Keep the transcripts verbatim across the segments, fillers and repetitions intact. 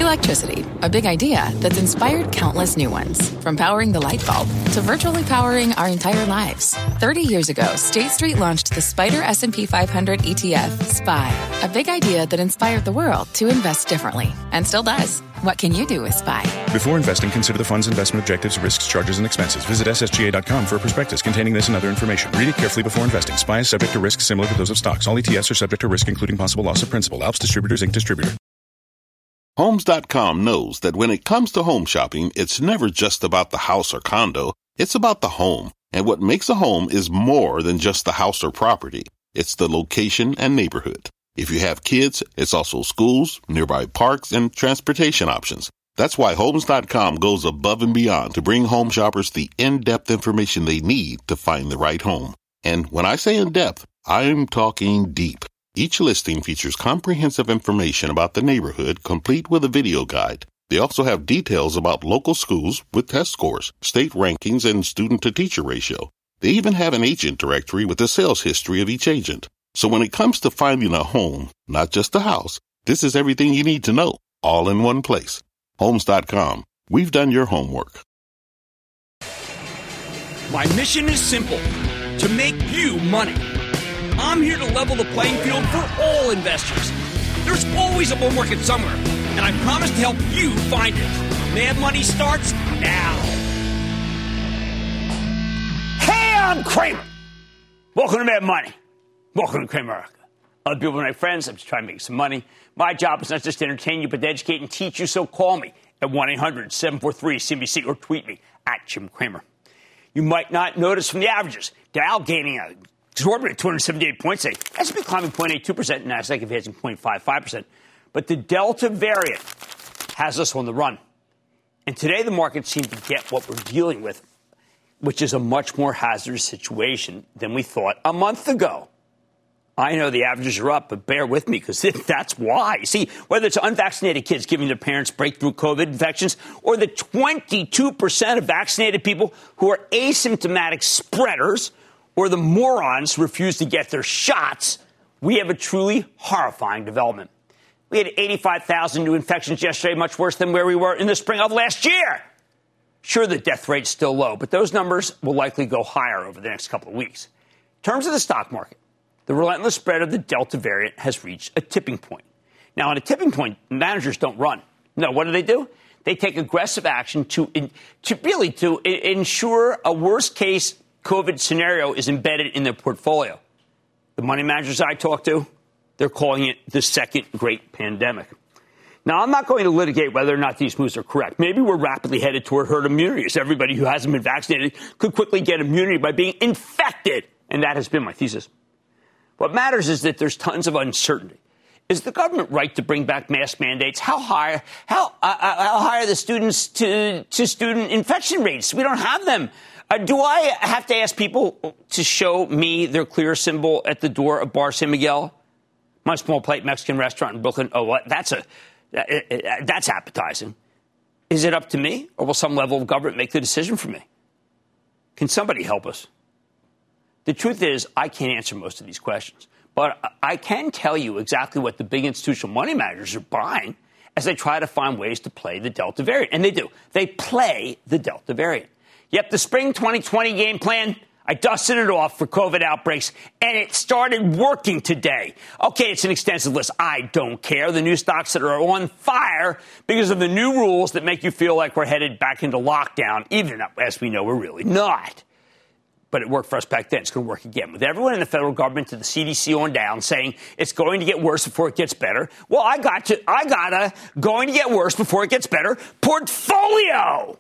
Electricity, a big idea that's inspired countless new ones. From powering the light bulb to virtually powering our entire lives. thirty years ago, State Street launched the Spider S and P five hundred E T F, S P Y, a big idea that inspired the world to invest differently, and still does. What can you do with S P Y? Before investing, consider the fund's investment objectives, risks, charges, and expenses. Visit S S G A dot com for a prospectus containing this and other information. Read it carefully before investing. S P Y is subject to risks similar to those of stocks. All E T Fs are subject to risk, including possible loss of principal. Alps Distributors, Incorporated Distributor. Homes dot com knows that when it comes to home shopping, it's never just about the house or condo. It's about the home. And what makes a home is more than just the house or property. It's the location and neighborhood. If you have kids, it's also schools, nearby parks, and transportation options. That's why Homes dot com goes above and beyond to bring home shoppers the in-depth information they need to find the right home. And when I say in-depth, I'm talking deep. Each listing features comprehensive information about the neighborhood, complete with a video guide. They also have details about local schools with test scores, state rankings, and student-to-teacher ratio. They even have an agent directory with the sales history of each agent. So when it comes to finding a home, not just a house, this is everything you need to know, all in one place. Homes dot com. We've done your homework. My mission is simple, to make you money. I'm here to level the playing field for all investors. There's always a bull market somewhere, and I promise to help you find it. Mad Money starts now. Hey, I'm Cramer. Welcome to Mad Money. Welcome to Cramer America. Other people are my friends. I'm just trying to make some money. My job is not just to entertain you, but to educate and teach you. So call me at one eight hundred seven four three C B C or tweet me at Jim Cramer. You might not notice from the averages, Dow gaining a exorbitant two hundred seventy-eight points today. S and P climbing zero point eight two percent, NASDAQ advancing zero point five five percent. But the Delta variant has us on the run. And today the market seemed to get what we're dealing with, which is a much more hazardous situation than we thought a month ago. I know the averages are up, but bear with me because that's why. You see, whether it's unvaccinated kids giving their parents breakthrough COVID infections or the twenty-two percent of vaccinated people who are asymptomatic spreaders or the morons who refuse to get their shots, we have a truly horrifying development. We had eighty-five thousand new infections yesterday, much worse than where we were in the spring of last year. Sure, the death rate's still low, but those numbers will likely go higher over the next couple of weeks. In terms of the stock market, the relentless spread of the Delta variant has reached a tipping point. Now, at a tipping point, managers don't run. No, what do they do? They take aggressive action to, to really to ensure a worst-case COVID scenario is embedded in their portfolio. The money managers I talk to, they're calling it the second great pandemic. Now, I'm not going to litigate whether or not these moves are correct. Maybe we're rapidly headed toward herd immunity, as everybody who hasn't been vaccinated could quickly get immunity by being infected. And that has been my thesis. What matters is that there's tons of uncertainty. Is the government right to bring back mask mandates? How high, how, uh, how high are the students to, to student infection rates? We don't have them. Uh, do I have to ask people to show me their clear symbol at the door of Bar San Miguel? My small plate Mexican restaurant in Brooklyn. Oh, what? That's a, that's appetizing. Is it up to me, or will some level of government make the decision for me? Can somebody help us? The truth is, I can't answer most of these questions, but I can tell you exactly what the big institutional money managers are buying as they try to find ways to play the Delta variant. And they do. They play the Delta variant. Yep, the spring twenty twenty game plan, I dusted it off for COVID outbreaks, and it started working today. Okay, it's an extensive list. I don't care. The new stocks that are on fire because of the new rules that make you feel like we're headed back into lockdown, even as we know we're really not. But it worked for us back then. It's going to work again. With everyone in the federal government to the C D C on down saying it's going to get worse before it gets better. Well, I got to, I got a going to get worse before it gets better portfolio.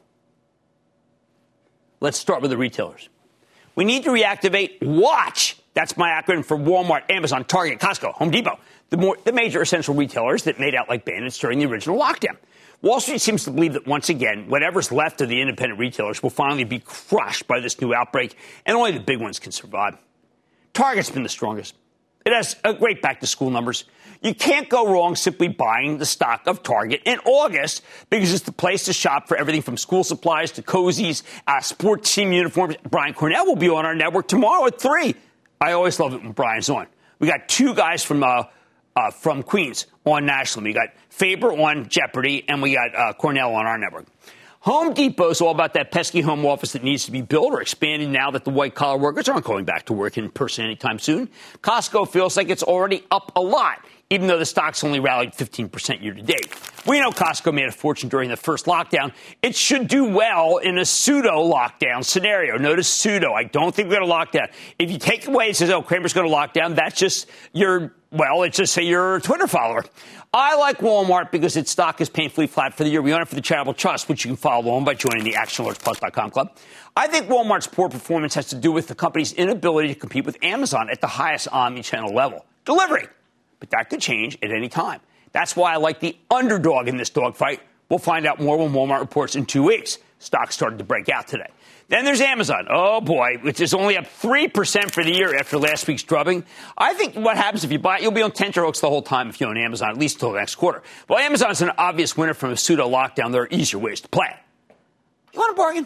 Let's start with the retailers. We need to reactivate WATCH. That's my acronym for Walmart, Amazon, Target, Costco, Home Depot, the, more, the major essential retailers that made out like bandits during the original lockdown. Wall Street seems to believe that once again, whatever's left of the independent retailers will finally be crushed by this new outbreak, and only the big ones can survive. Target's been the strongest. It has a great back-to-school numbers. You can't go wrong simply buying the stock of Target in August because it's the place to shop for everything from school supplies to cozies, uh, sports team uniforms. Brian Cornell will be on our network tomorrow at three. I always love it when Brian's on. We got two guys from uh, uh, uh, from Queens on national. We got Faber on Jeopardy, and we got uh, Cornell on our network. Home Depot is all about that pesky home office that needs to be built or expanded now that the white-collar workers aren't going back to work in person anytime soon. Costco feels like it's already up a lot, even though the stock's only rallied fifteen percent year-to-date. We know Costco made a fortune during the first lockdown. It should do well in a pseudo-lockdown scenario. Notice pseudo. I don't think we're going to lock down. If you take away and says, oh, Cramer's going to lock down, that's just your, well, it's just say you're a Twitter follower. I like Walmart because its stock is painfully flat for the year. We own it for the charitable trust, which you can follow on by joining the action alerts plus dot com club. I think Walmart's poor performance has to do with the company's inability to compete with Amazon at the highest omni-channel level. Delivery. But that could change at any time. That's why I like the underdog in this dogfight. We'll find out more when Walmart reports in two weeks. Stock started to break out today. Then there's Amazon. Oh, boy, which is only up three percent for the year after last week's drubbing. I think what happens if you buy it, you'll be on tenterhooks the whole time if you own Amazon, at least until the next quarter. Well, Amazon's an obvious winner from a pseudo-lockdown. There are easier ways to play it. You want a bargain?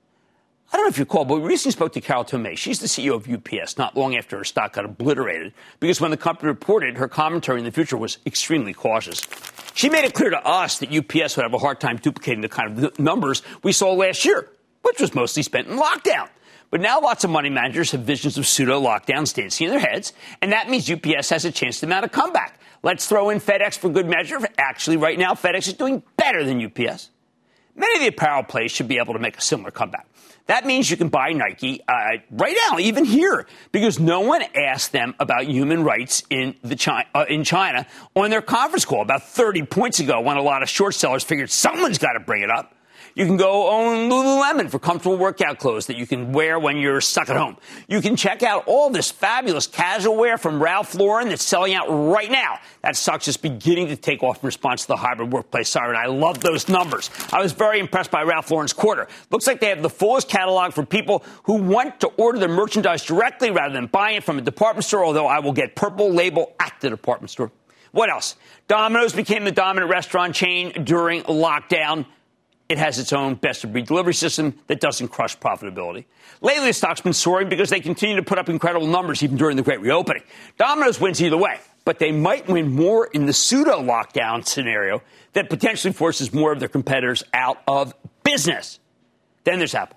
I don't know if you recall, but we recently spoke to Carol Tomei. She's the C E O of U P S, not long after her stock got obliterated, because when the company reported, her commentary in the future was extremely cautious. She made it clear to us that U P S would have a hard time duplicating the kind of numbers we saw last year, which was mostly spent in lockdown. But now lots of money managers have visions of pseudo-lockdowns dancing in their heads, and that means U P S has a chance to mount a comeback. Let's throw in FedEx for good measure. Actually, right now, FedEx is doing better than U P S. Many of the apparel plays should be able to make a similar comeback. That means you can buy Nike uh, right now, even here, because no one asked them about human rights in the China, uh, in China on their conference call about thirty points ago when a lot of short sellers figured someone's got to bring it up. You can go own Lululemon for comfortable workout clothes that you can wear when you're stuck at home. You can check out all this fabulous casual wear from Ralph Lauren that's selling out right now. That stock's just beginning to take off in response to the hybrid workplace siren. I love those numbers. I was very impressed by Ralph Lauren's quarter. Looks like they have the fullest catalog for people who want to order their merchandise directly rather than buying it from a department store, although I will get Purple Label at the department store. What else? Domino's became the dominant restaurant chain during lockdown. It has its own best-of-breed delivery system that doesn't crush profitability. Lately, the stock's been soaring because they continue to put up incredible numbers even during the great reopening. Domino's wins either way, but they might win more in the pseudo-lockdown scenario that potentially forces more of their competitors out of business. Then there's Apple.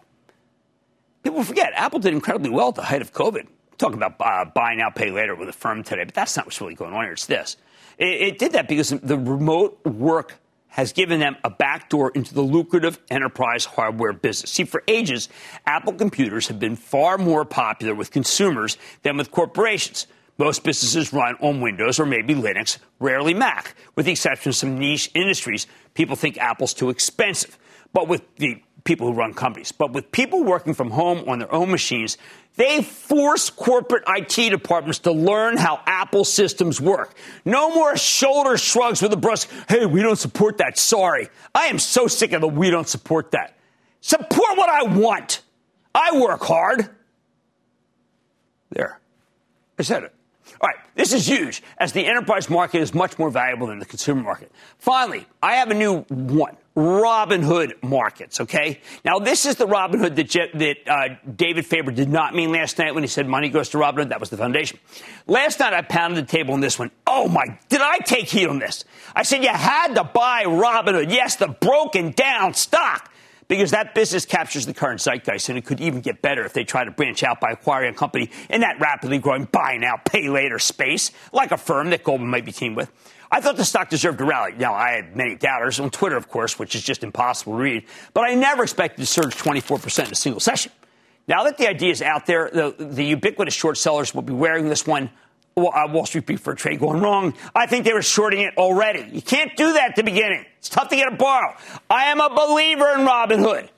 People forget, Apple did incredibly well at the height of COVID. Talking about uh, buy now, pay later with a firm today, but that's not what's really going on here. It's this. It, it did that because the remote work has given them a backdoor into the lucrative enterprise hardware business. See, for ages, Apple computers have been far more popular with consumers than with corporations. Most businesses run on Windows or maybe Linux, rarely Mac. With the exception of some niche industries, people think Apple's too expensive. But with the people who run companies, but with people working from home on their own machines, they force corporate I T departments to learn how Apple systems work. No more shoulder shrugs with a brusque, hey, we don't support that, sorry. I am so sick of the we don't support that. Support what I want. I work hard. There. I said it. All right, this is huge, as the enterprise market is much more valuable than the consumer market. Finally, I have a new one, Robinhood markets, okay? Now, this is the Robinhood that, Je- that uh, David Faber did not mean last night when he said money goes to Robinhood. That was the foundation. Last night, I pounded the table on this one. Oh, my, did I take heat on this? I said you had to buy Robinhood. Yes, the broken down stock. Because that business captures the current zeitgeist, and it could even get better if they try to branch out by acquiring a company in that rapidly growing buy now, pay later space, like a firm that Goldman might be teamed with. I thought the stock deserved a rally. Now, I had many doubters on Twitter, of course, which is just impossible to read, but I never expected to surge twenty-four percent in a single session. Now that the idea is out there, the, the ubiquitous short sellers will be wearing this one. Wall Street Beef for a trade going wrong. I think they were shorting it already. You can't do that at the beginning. It's tough to get a borrow. I am a believer in Robinhood.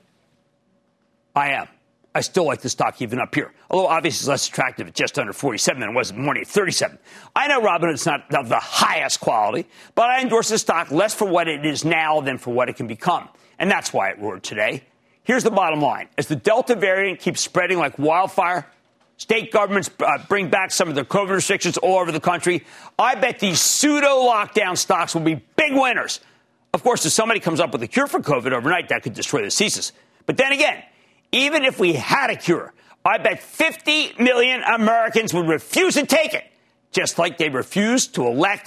I am. I still like the stock even up here. Although obviously it's less attractive at just under forty-seven than it was in the morning at thirty-seven. I know Robinhood's not of the highest quality, but I endorse the stock less for what it is now than for what it can become. And that's why it roared today. Here's the bottom line. As the Delta variant keeps spreading like wildfire, state governments uh, bring back some of their COVID restrictions all over the country, I bet these pseudo-lockdown stocks will be big winners. Of course, if somebody comes up with a cure for COVID overnight, that could destroy the thesis. But then again, even if we had a cure, I bet fifty million Americans would refuse to take it, just like they refused to elect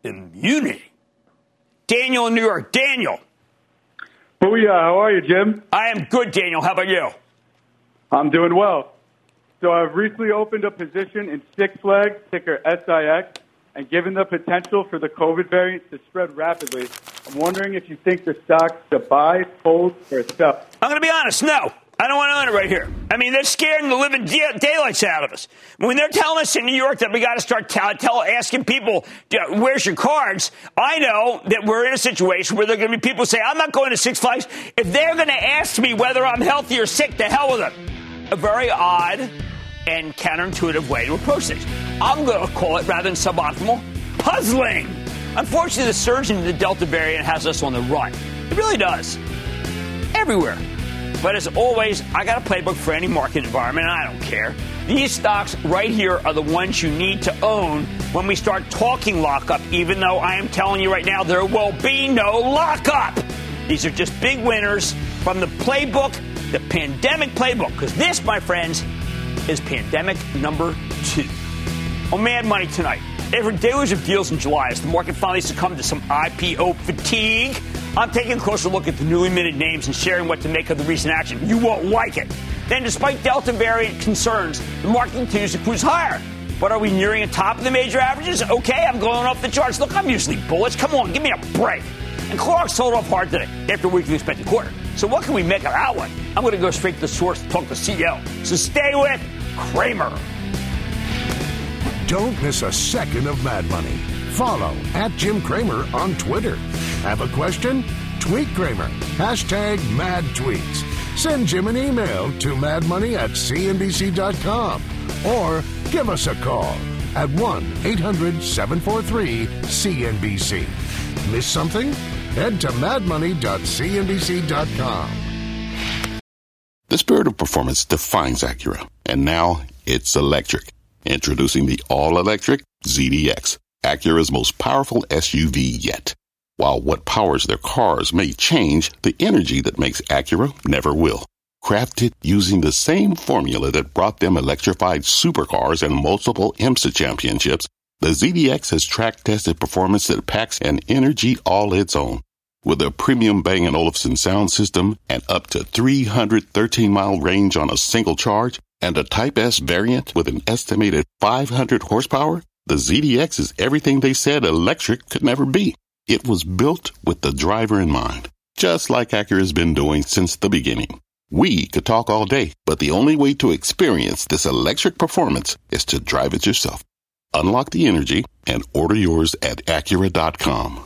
immunity. Daniel in New York. Daniel. Booyah, how are you, Jim? I am good, Daniel. How about you? I'm doing well. So I've recently opened a position in Six Flags, ticker S I X, and given the potential for the COVID variant to spread rapidly, I'm wondering if you think the stock's to buy, hold, or sell. I'm going to be honest, no. I don't want to own it right here. I mean, they're scaring the living daylights out of us. When they're telling us in New York that we got to start tell, tell, asking people, where's your cards? I know that we're in a situation where there are going to be people who say, I'm not going to Six Flags. If they're going to ask me whether I'm healthy or sick, the hell with them. A very odd and counterintuitive way to approach things. I'm going to call it, rather than suboptimal, puzzling. Unfortunately, the surge in the Delta variant has us on the run. It really does. Everywhere. But as always, I got a playbook for any market environment, and I don't care. These stocks right here are the ones you need to own when we start talking lockup, even though I am telling you right now there will be no lockup. These are just big winners from the playbook, the pandemic playbook, because this, my friends, is pandemic number two. On Mad Money tonight, after a deluge of deals in July, as the market finally succumbed to some I P O fatigue, I'm taking a closer look at the newly minted names and sharing what to make of the recent action. You won't like it. Then, despite Delta variant concerns, the market continues to cruise higher. But are we nearing the top of the major averages? Okay, I'm going off the charts. Look, I'm usually bullish. Come on, give me a break. And Clorox sold off hard today after a weekly expected quarter. So what can we make of that one? I'm going to go straight to the source to talk to the C E O. So stay with Cramer. Don't miss a second of Mad Money. Follow at Jim Cramer on Twitter. Have a question? Tweet Cramer. Hashtag mad tweets. Send Jim an email to madmoney at c n b c dot com or give us a call at one eight hundred seven four three C N B C. Miss something? Head to mad money dot c n b c dot com. The spirit of performance defines Acura, and now it's electric. Introducing the all-electric Z D X, Acura's most powerful S U V yet. While what powers their cars may change, the energy that makes Acura never will. Crafted using the same formula that brought them electrified supercars and multiple IMSA championships, the Z D X has track-tested performance that packs an energy all its own. With a premium Bang and Olufsen sound system and up to three hundred thirteen mile range on a single charge, and a Type S variant with an estimated five hundred horsepower, the Z D X is everything they said electric could never be. It was built with the driver in mind, just like Acura's been doing since the beginning. We could talk all day, but the only way to experience this electric performance is to drive it yourself. Unlock the energy and order yours at Acura dot com.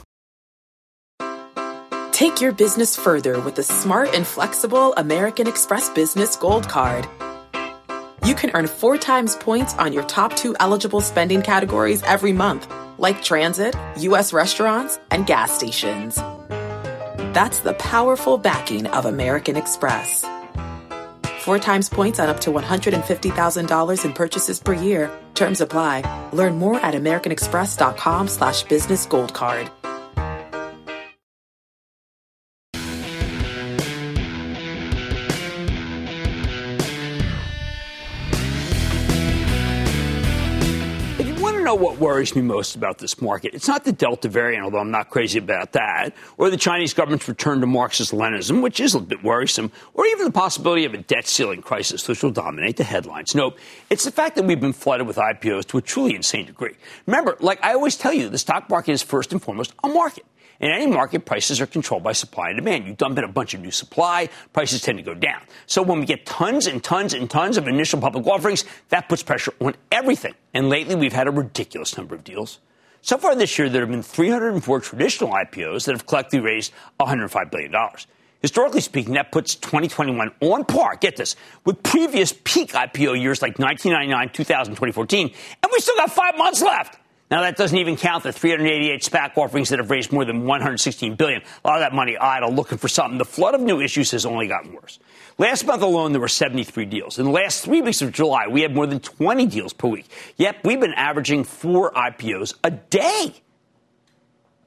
Take your business further with the smart and flexible American Express Business Gold Card. You can earn four times points on your top two eligible spending categories every month, like transit, U S restaurants, and gas stations. That's the powerful backing of American Express. Four times points on up to one hundred fifty thousand dollars in purchases per year. Terms apply. Learn more at americanexpress.com slash business gold card. Know what worries me most about this market? It's not the Delta variant, although I'm not crazy about that, or the Chinese government's return to Marxist-Leninism, which is a bit worrisome, or even the possibility of a debt ceiling crisis, which will dominate the headlines. Nope. It's the fact that we've been flooded with I P Os to a truly insane degree. Remember, like I always tell you, the stock market is first and foremost a market. In any market, prices are controlled by supply and demand. You dump in a bunch of new supply, prices tend to go down. So when we get tons and tons and tons of initial public offerings, that puts pressure on everything. And lately, we've had a ridiculous number of deals. So far this year, there have been three hundred four traditional I P Os that have collectively raised one hundred five billion dollars. Historically speaking, that puts twenty twenty-one on par, get this, with previous peak I P O years like nineteen ninety-nine, two thousand, twenty fourteen, and we still got five months left. Now, that doesn't even count the three hundred eighty-eight SPAC offerings that have raised more than one hundred sixteen billion dollars. A lot of that money idle, looking for something. The flood of new issues has only gotten worse. Last month alone, there were seventy-three deals. In the last three weeks of July, we had more than twenty deals per week. Yet, we've been averaging four I P Os a day.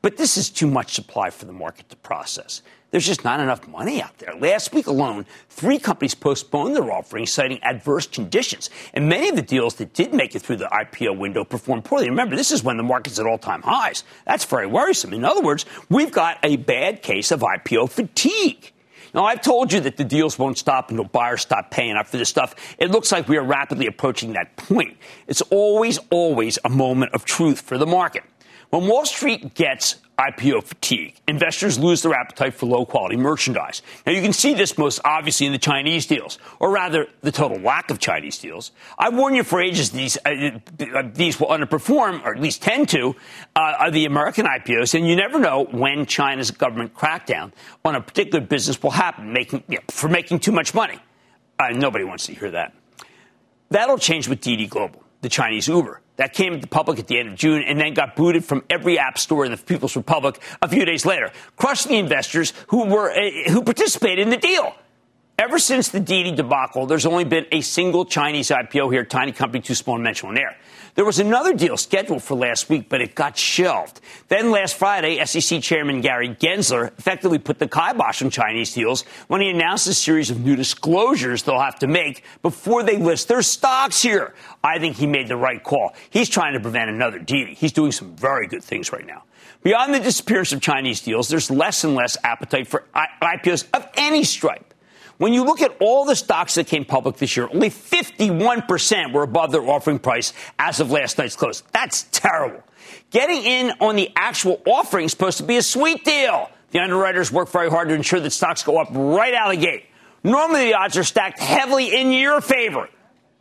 But this is too much supply for the market to process. There's just not enough money out there. Last week alone, three companies postponed their offerings, citing adverse conditions. And many of the deals that did make it through the I P O window performed poorly. Remember, this is when the market's at all-time highs. That's very worrisome. In other words, we've got a bad case of I P O fatigue. Now, I've told you that the deals won't stop until buyers stop paying up for this stuff. It looks like we are rapidly approaching that point. It's always, always a moment of truth for the market. When Wall Street gets I P O fatigue, investors lose their appetite for low-quality merchandise. Now, you can see this most obviously in the Chinese deals, or rather, the total lack of Chinese deals. I've warned you for ages these uh, these will underperform, or at least tend to, uh, the American I P Os, and you never know when China's government crackdown on a particular business will happen, making you know, for making too much money. Uh, nobody wants to hear that. That'll change with D D Global, the Chinese Uber. That came to the public at the end of June and then got booted from every app store in the People's Republic a few days later, crushing the investors who were uh, who participated in the deal. Ever since the Didi debacle, there's only been a single Chinese I P O here, tiny company too small to mention on air. There was another deal scheduled for last week, but it got shelved. Then last Friday, S E C Chairman Gary Gensler effectively put the kibosh on Chinese deals when he announced a series of new disclosures they'll have to make before they list their stocks here. I think he made the right call. He's trying to prevent another Didi. He's doing some very good things right now. Beyond the disappearance of Chinese deals, there's less and less appetite for I P Os of any stripe. When you look at all the stocks that came public this year, only fifty-one percent were above their offering price as of last night's close. That's terrible. Getting in on the actual offering is supposed to be a sweet deal. The underwriters work very hard to ensure that stocks go up right out of the gate. Normally, the odds are stacked heavily in your favor,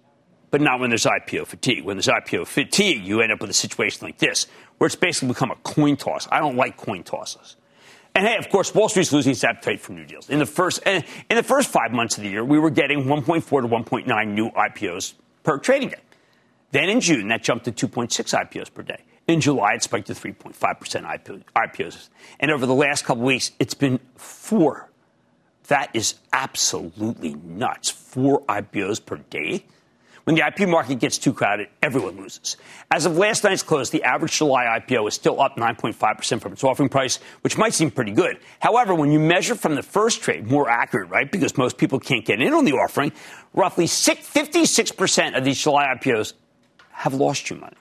but not when there's I P O fatigue. When there's I P O fatigue, you end up with a situation like this, where it's basically become a coin toss. I don't like coin tosses. And hey, of course, Wall Street's losing its appetite for new deals. In the first in the first five months of the year, we were getting one point four to one point nine new I P Os per trading day. Then in June, that jumped to two point six I P Os per day. In July, it spiked to three point five percent I P Os. And over the last couple of weeks, it's been four. That is absolutely nuts. Four I P Os per day. When the I P O market gets too crowded, everyone loses. As of last night's close, the average July I P O is still up nine point five percent from its offering price, which might seem pretty good. However, when you measure from the first trade, more accurate, right, because most people can't get in on the offering, roughly fifty-six percent of these July I P Os have lost you money.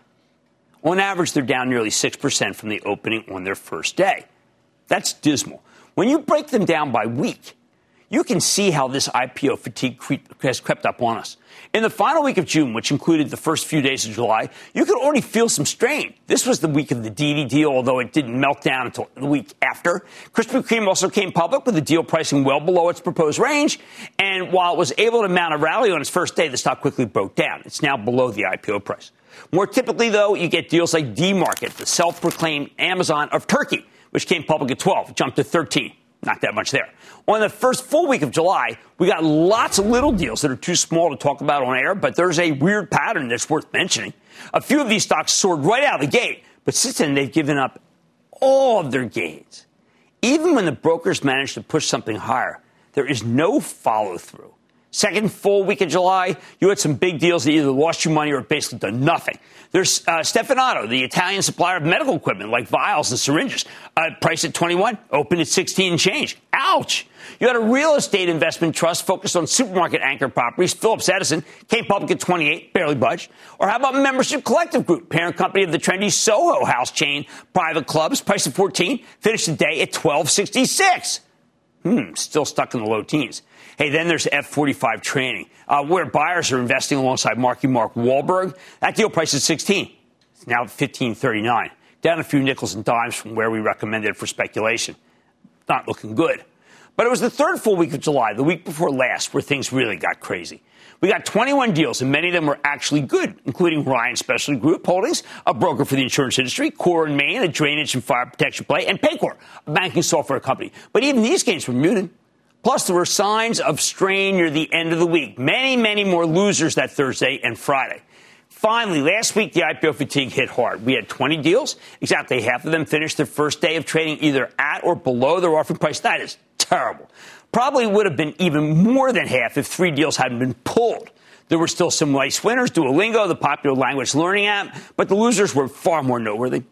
On average, they're down nearly six percent from the opening on their first day. That's dismal. When you break them down by week, you can see how this I P O fatigue creep, has crept up on us. In the final week of June, which included the first few days of July, you could already feel some strain. This was the week of the Didi deal, although it didn't melt down until the week after. Krispy Kreme also came public with the deal pricing well below its proposed range. And while it was able to mount a rally on its first day, the stock quickly broke down. It's now below the I P O price. More typically, though, you get deals like D-Market, the self-proclaimed Amazon of Turkey, which came public at twelve, jumped to thirteen. Not that much there. On the first full week of July, we got lots of little deals that are too small to talk about on air, but there's a weird pattern that's worth mentioning. A few of these stocks soared right out of the gate, but since then they've given up all of their gains. Even when the brokers manage to push something higher, there is no follow-through. Second full week of July, you had some big deals that either lost you money or basically done nothing. There's uh, Stevanato, the Italian supplier of medical equipment like vials and syringes, uh, priced at twenty-one, opened at sixteen and change. Ouch! You had a real estate investment trust focused on supermarket anchor properties. Phillips Edison came public at twenty-eight, barely budged. Or how about Membership Collective Group, parent company of the trendy Soho House chain, private clubs, priced at fourteen, finished the day at twelve sixty-six. Hmm, still stuck in the low teens. Hey, then there's F forty-five Training, uh, where buyers are investing alongside Marky Mark Wahlberg. That deal price is sixteen. It's now fifteen thirty-nine, down a few nickels and dimes from where we recommended it for speculation. Not looking good. But it was the third full week of July, the week before last, where things really got crazy. We got twenty-one deals, and many of them were actually good, including Ryan Specialty Group Holdings, a broker for the insurance industry, Core and Main, a drainage and fire protection play, and Paycor, a banking software company. But even these gains were muted. Plus, there were signs of strain near the end of the week. Many, many more losers that Thursday and Friday. Finally, last week, the I P O fatigue hit hard. We had twenty deals. Exactly half of them finished their first day of trading either at or below their offering price. That is terrible. Probably would have been even more than half if three deals hadn't been pulled. There were still some nice winners, Duolingo, the popular language learning app, but the losers were far more noteworthy.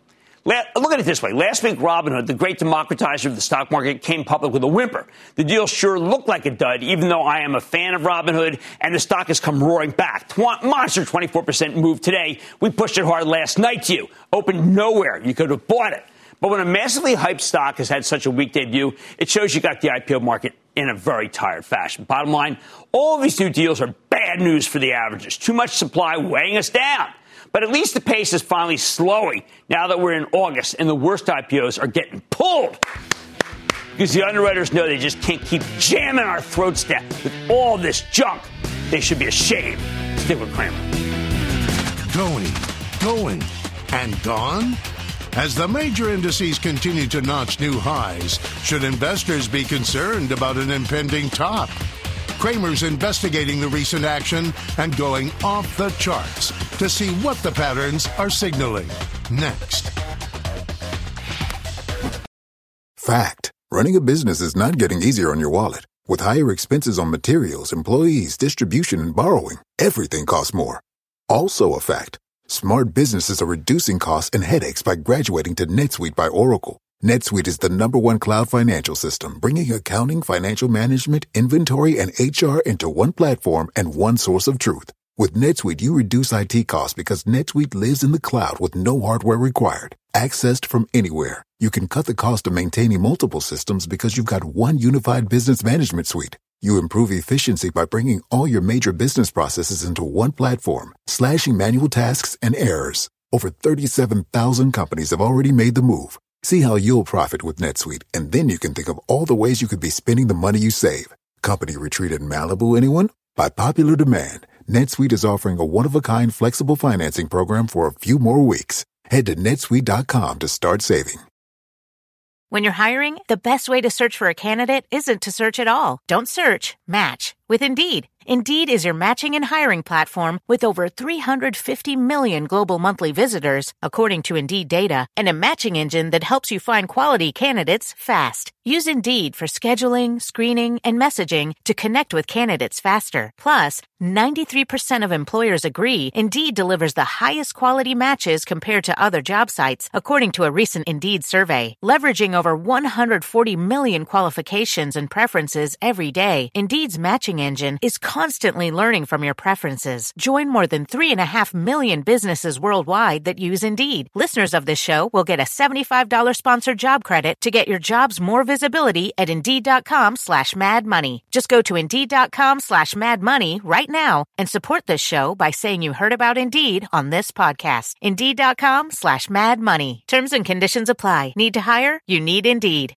Look at it this way. Last week, Robinhood, the great democratizer of the stock market, came public with a whimper. The deal sure looked like a dud, even though I am a fan of Robinhood, and the stock has come roaring back. Tw- monster twenty-four percent move today. We pushed it hard last night to you. Opened nowhere. You could have bought it. But when a massively hyped stock has had such a weak debut, it shows you got the I P O market in a very tired fashion. Bottom line, all of these new deals are bad news for the averages. Too much supply weighing us down. But at least the pace is finally slowing now that we're in August and the worst I P Os are getting pulled. Because the underwriters know they just can't keep jamming our throats down with all this junk. They should be ashamed. Stick with Cramer. Going, going, and gone? As the major indices continue to notch new highs, should investors be concerned about an impending top? Cramer's investigating the recent action and going off the charts to see what the patterns are signaling. Next. Fact. Running a business is not getting easier on your wallet. With higher expenses on materials, employees, distribution, and borrowing, everything costs more. Also a fact. Smart businesses are reducing costs and headaches by graduating to NetSuite by Oracle. NetSuite is the number one cloud financial system, bringing accounting, financial management, inventory, and H R into one platform and one source of truth. With NetSuite, you reduce I T costs because NetSuite lives in the cloud with no hardware required. Accessed from anywhere. You can cut the cost of maintaining multiple systems because you've got one unified business management suite. You improve efficiency by bringing all your major business processes into one platform, slashing manual tasks and errors. Over thirty-seven thousand companies have already made the move. See how you'll profit with NetSuite, and then you can think of all the ways you could be spending the money you save. Company retreat in Malibu, anyone? By popular demand, NetSuite is offering a one-of-a-kind flexible financing program for a few more weeks. Head to netsuite dot com to start saving. When you're hiring, the best way to search for a candidate isn't to search at all. Don't search, match with Indeed. Indeed is your matching and hiring platform with over three hundred fifty million global monthly visitors, according to Indeed data, and a matching engine that helps you find quality candidates fast. Use Indeed for scheduling, screening, and messaging to connect with candidates faster. Plus, ninety-three percent of employers agree Indeed delivers the highest quality matches compared to other job sites, according to a recent Indeed survey. Leveraging over one hundred forty million qualifications and preferences every day, Indeed's matching engine is constantly learning from your preferences. Join more than three and a half million businesses worldwide that use Indeed. Listeners of this show will get a seventy-five dollars sponsored job credit to get your jobs more visibility at Indeed.com slash Mad Money. Just go to Indeed.com slash Mad Money right now and support this show by saying you heard about Indeed on this podcast. Indeed.com slash Mad Money. Terms and conditions apply. Need to hire? You need Indeed.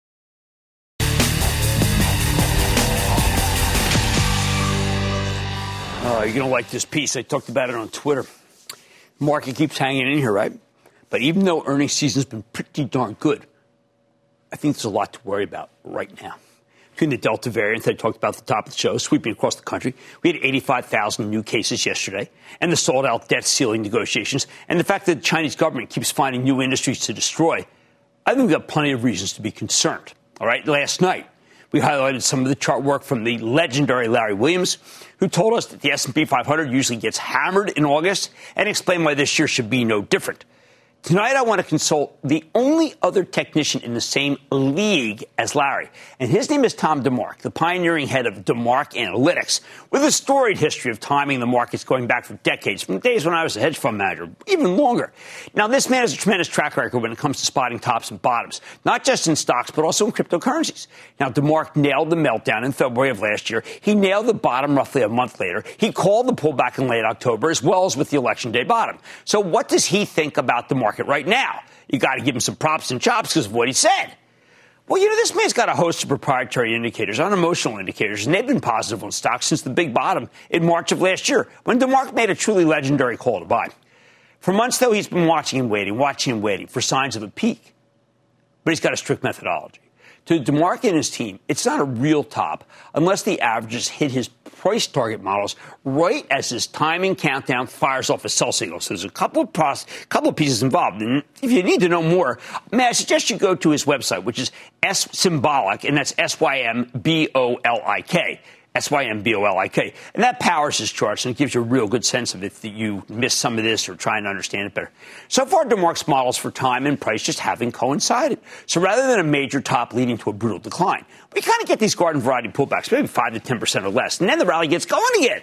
Uh, you're going to like this piece. I talked about it on Twitter. Market keeps hanging in here, right? But even though earnings season's been pretty darn good, I think there's a lot to worry about right now. Between the Delta variant that I talked about at the top of the show, sweeping across the country, we had eighty-five thousand new cases yesterday, and the sold-out debt ceiling negotiations, and the fact that the Chinese government keeps finding new industries to destroy, I think we've got plenty of reasons to be concerned. All right, last night, we highlighted some of the chart work from the legendary Larry Williams, who told us that the S and P five hundred usually gets hammered in August, and explained why this year should be no different. Tonight, I want to consult the only other technician in the same league as Larry, and his name is Tom DeMark, the pioneering head of DeMark Analytics, with a storied history of timing the markets going back for decades, from the days when I was a hedge fund manager, even longer. Now, this man has a tremendous track record when it comes to spotting tops and bottoms, not just in stocks, but also in cryptocurrencies. Now, DeMark nailed the meltdown in February of last year. He nailed the bottom roughly a month later. He called the pullback in late October, as well as with the election day bottom. So what does he think about the market right now? You got to give him some props and chops because of what he said. Well, you know, this man's got a host of proprietary indicators, unemotional indicators, and they've been positive on stocks since the big bottom in March of last year, when DeMark made a truly legendary call to buy. For months, though, he's been watching and waiting, watching and waiting for signs of a peak. But he's got a strict methodology. To DeMark and his team, it's not a real top unless the averages hit his price target models right as his timing countdown fires off a sell signal. So there's a couple of pros, couple of pieces involved. And if you need to know more, may I suggest you go to his website, which is S Symbolic, and that's S Y M B O L I K. S Y M B O L I K. And that powers his charts, and it gives you a real good sense of it if you missed some of this or trying to understand it better. So far, DeMark's models for time and price just haven't coincided. So rather than a major top leading to a brutal decline, we kind of get these garden variety pullbacks, maybe five to ten percent or less, and then the rally gets going again.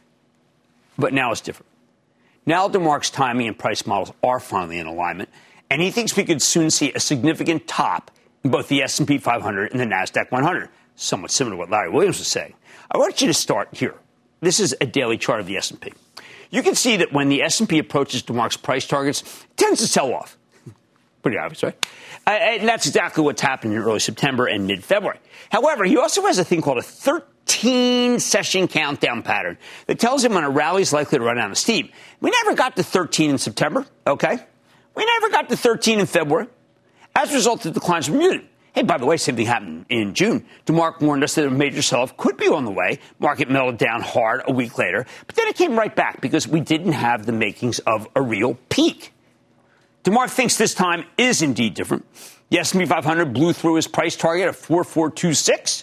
But now it's different. Now DeMark's timing and price models are finally in alignment, and he thinks we could soon see a significant top in both the S and P five hundred and the NASDAQ one hundred, somewhat similar to what Larry Williams was saying. I want you to start here. This is a daily chart of the S and P. You can see that when the S and P approaches DeMark's price targets, it tends to sell off. Pretty obvious, right? Uh, and that's exactly what's happened in early September and mid-February. However, he also has a thing called a thirteen-session countdown pattern that tells him when a rally is likely to run out of steam. We never got to thirteen in September, okay? We never got to thirteen in February. As a result, the declines were muted. Hey, by the way, same thing happened in June. DeMark warned us that a major sell-off could be on the way. Market melted down hard a week later, but then it came right back because we didn't have the makings of a real peak. DeMark thinks this time is indeed different. The S and P five hundred blew through his price target of four four two six,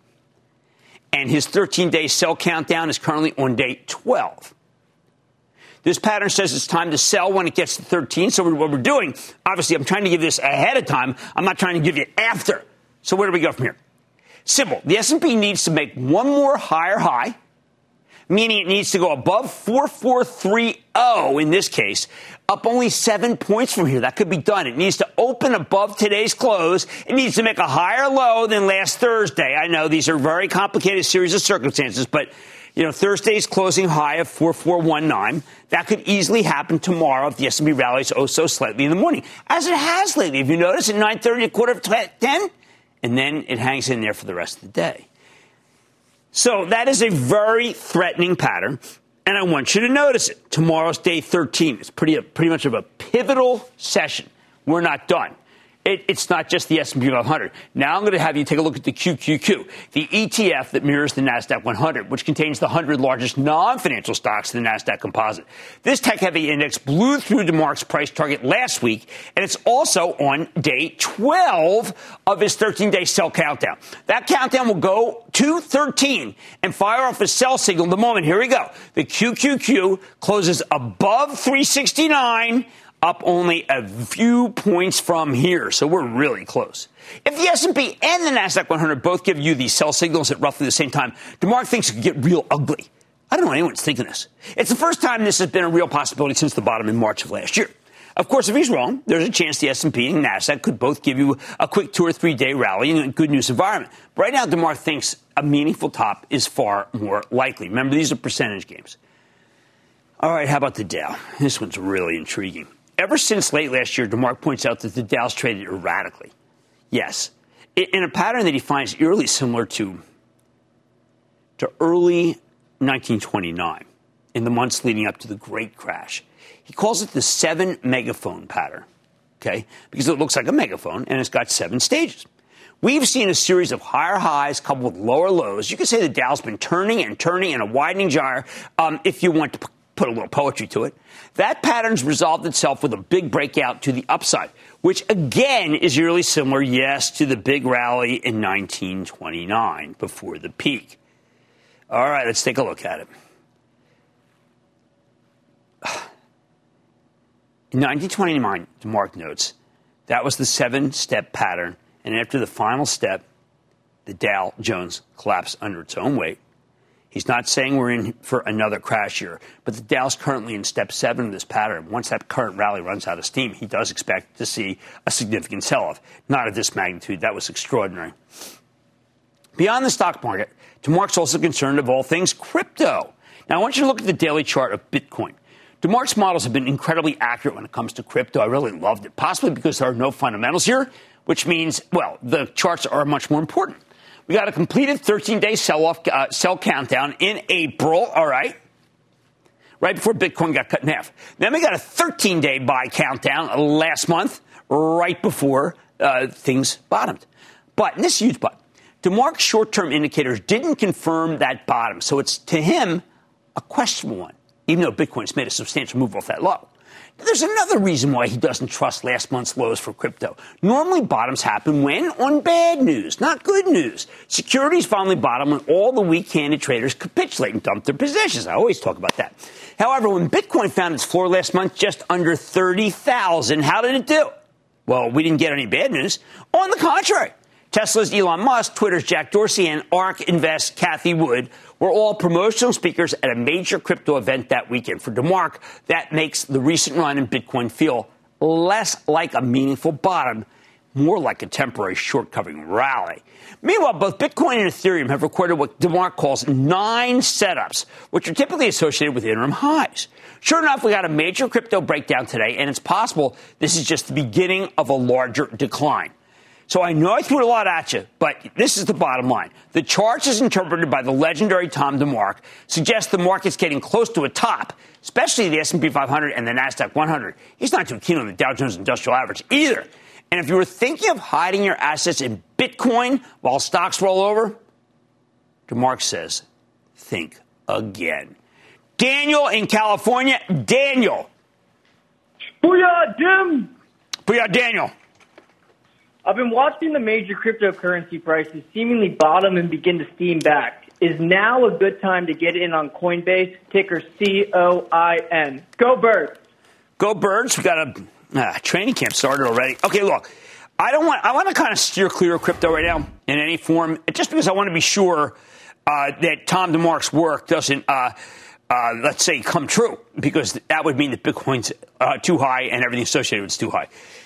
and his thirteen-day sell countdown is currently on day twelve. This pattern says it's time to sell when it gets to thirteen. So what we're doing, obviously, I'm trying to give this ahead of time. I'm not trying to give you after. So where do we go from here? Simple. The S and P needs to make one more higher high, meaning it needs to go above four four three zero in this case, up only seven points from here. That could be done. It needs to open above today's close. It needs to make a higher low than last Thursday. I know these are very complicated series of circumstances, but you know, Thursday's closing high of four four one nine. That could easily happen tomorrow if the S and P rallies oh so slightly in the morning, as it has lately. If you notice, at nine thirty, a quarter of ten, and then it hangs in there for the rest of the day. So that is a very threatening pattern, and I want you to notice it. Tomorrow's day thirteen. It's pretty, pretty much of a pivotal session. We're not done. It, it's not just the S and P five hundred. Now I'm going to have you take a look at the Q Q Q, the E T F that mirrors the NASDAQ one hundred, which contains the one hundred largest non-financial stocks in the NASDAQ composite. This tech-heavy index blew through DeMark's price target last week, and it's also on day twelve of his thirteen-day sell countdown. That countdown will go to thirteen and fire off a sell signal the moment. Here we go. The Q Q Q closes above three sixty-nine, up only a few points from here, so we're really close. If the S and P and the NASDAQ one hundred both give you these sell signals at roughly the same time, DeMark thinks it could get real ugly. I don't know anyone's thinking this. It's the first time this has been a real possibility since the bottom in March of last year. Of course, if he's wrong, there's a chance the S and P and NASDAQ could both give you a quick two- or three-day rally in a good news environment. But right now, DeMark thinks a meaningful top is far more likely. Remember, these are percentage games. All right, how about the Dow? This one's really intriguing. Ever since late last year, DeMark points out that the Dow's traded erratically. Yes, in a pattern that he finds eerily similar to, to early nineteen twenty-nine, in the months leading up to the Great Crash. He calls it the seven megaphone pattern, okay, because it looks like a megaphone and it's got seven stages. We've seen a series of higher highs coupled with lower lows. You could say the Dow's been turning and turning in a widening gyre, um, if you want to put a little poetry to it. That pattern's resolved itself with a big breakout to the upside, which again is eerily similar, yes, to the big rally in nineteen twenty-nine before the peak. All right, let's take a look at it. In nineteen twenty-nine, DeMark notes, that was the seven-step pattern, and after the final step, the Dow Jones collapsed under its own weight. He's not saying we're in for another crash year, but the Dow's currently in step seven of this pattern. Once that current rally runs out of steam, he does expect to see a significant sell-off. Not of this magnitude. That was extraordinary. Beyond the stock market, DeMark's also concerned of all things crypto. Now, I want you to look at the daily chart of Bitcoin. DeMark's models have been incredibly accurate when it comes to crypto. I really loved it, possibly because there are no fundamentals here, which means, well, the charts are much more important. We got a completed thirteen-day sell-off, uh, sell countdown in April, all right, right before Bitcoin got cut in half. Then we got a thirteen-day buy countdown last month, right before uh, things bottomed. But, and this is a huge but, DeMark's short-term indicators didn't confirm that bottom, so it's, to him, a questionable one, even though Bitcoin's made a substantial move off that low. There's another reason why he doesn't trust last month's lows for crypto. Normally, bottoms happen when? On bad news, not good news. Securities finally bottom when all the weak-handed traders capitulate and dump their positions. I always talk about that. However, when Bitcoin found its floor last month just under thirty thousand, how did it do? Well, we didn't get any bad news. On the contrary, Tesla's Elon Musk, Twitter's Jack Dorsey, and ARK Invest Cathie Wood were all promotional speakers at a major crypto event that weekend. For DeMark, that makes the recent run in Bitcoin feel less like a meaningful bottom, more like a temporary short-covering rally. Meanwhile, both Bitcoin and Ethereum have recorded what DeMark calls nine setups, which are typically associated with interim highs. Sure enough, we got a major crypto breakdown today, and it's possible this is just the beginning of a larger decline. So I know I threw a lot at you, but this is the bottom line. The charts, as interpreted by the legendary Tom DeMark, suggest the market's getting close to a top, especially the S and P five hundred and the NASDAQ one hundred. He's not too keen on the Dow Jones Industrial Average either. And if you were thinking of hiding your assets in Bitcoin while stocks roll over, DeMark says, think again. Daniel in California. Daniel. Booyah, Jim. Booyah, Daniel. I've been watching the major cryptocurrency prices seemingly bottom and begin to steam back. Is now a good time to get in on Coinbase, ticker C O I N? Go Birds. Go Birds. We got a uh, training camp started already. Okay, look, I don't want, I want to kind of steer clear of crypto right now in any form, just because I want to be sure uh, that Tom DeMark's work doesn't, uh, uh, let's say, come true, because that would mean that Bitcoin's uh, too high and everything associated with it's too high.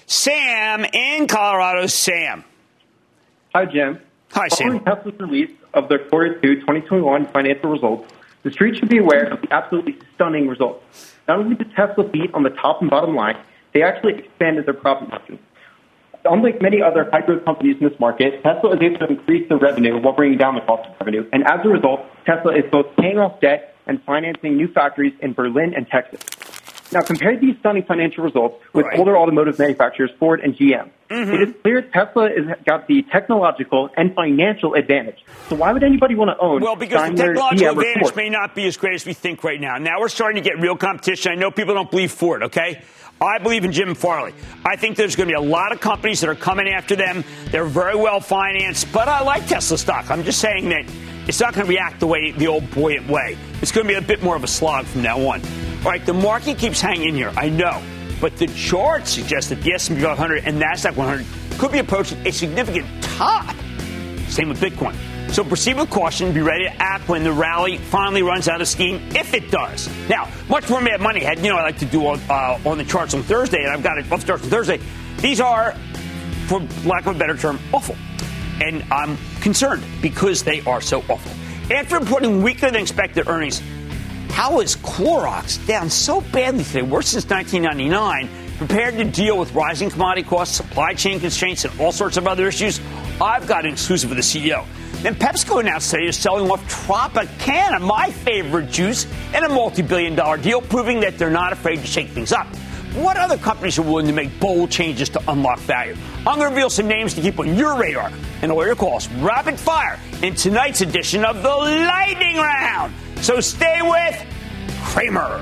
Sam in Colorado. Sam. Hi, Jim. Hi, Sam. Following Tesla's release of their quarter two twenty twenty-one financial results, the street should be aware of the absolutely stunning results. Not only did Tesla beat on the top and bottom line, they actually expanded their profit margins. Unlike many other high-growth companies in this market, Tesla is able to increase their revenue while bringing down the cost of revenue. And as a result, Tesla is both paying off debt and financing new factories in Berlin and Texas. Now, compare these stunning financial results with right. older automotive manufacturers, Ford and G M. Mm-hmm. It is clear Tesla has got the technological and financial advantage. So why would anybody want to own Well, because Daimler, the technological G M, advantage may not be as great as we think right now. Now we're starting to get real competition. I know people don't believe Ford, okay? I believe in Jim Farley. I think there's going to be a lot of companies that are coming after them. They're very well financed, but I like Tesla stock. I'm just saying that it's not going to react the way the old buoyant way. It's going to be a bit more of a slog from now on. All right, the market keeps hanging here, I know. But the chart suggests that the S and P five hundred and NASDAQ one hundred could be approaching a significant top. Same with Bitcoin. So proceed with caution. Be ready to act when the rally finally runs out of steam, if it does. Now, much more Mad Money had, you know, I like to do on, uh, on the charts on Thursday, and I've got it off the charts on Thursday. These are, for lack of a better term, awful. And I'm concerned because they are so awful. After reporting weaker than expected earnings, how is Clorox down so badly today, worse since nineteen ninety-nine, prepared to deal with rising commodity costs, supply chain constraints, and all sorts of other issues? I've got an exclusive with the C E O. Then PepsiCo announced today is selling off Tropicana, my favorite juice, in a multi-billion dollar deal, proving that they're not afraid to shake things up. What other companies are willing to make bold changes to unlock value? I'm going to reveal some names to keep on your radar and all your calls rapid fire in tonight's edition of the Lightning Round. So stay with Cramer.